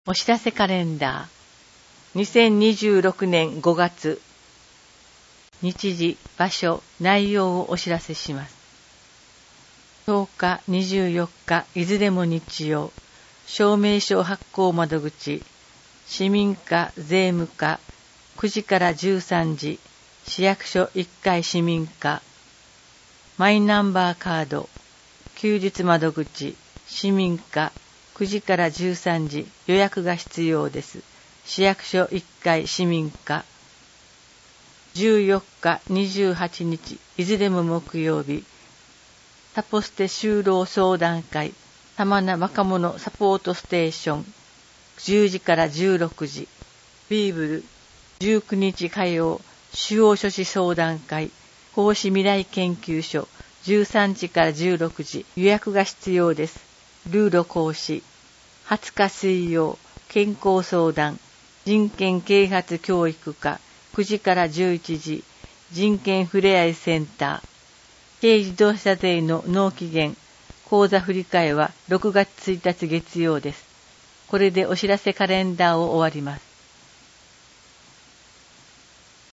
お知らせカレンダー。2026年5月。日時、場所、内容をお知らせします。10日、24日、いずれも日曜。証明書発行窓口。市民課、税務課。9時から13時。市役所1階市民課。マイナンバーカード。休日窓口。市民課。9時から13時、予約が必要です。市役所1階市民課。14日、28日、いずれも木曜日。タポステ就労相談会、玉名若者サポートステーション。10時から16時。ビーブル、19日火曜、主要書士相談会、講師未来研究所。13時から16時、予約が必要です。ルーロ講師。20日水曜、健康相談、人権啓発教育課、9時から11時、人権ふれあいセンター。軽自動車税の納期限、口座振替は6月1日月曜です。これでお知らせカレンダーを終わります。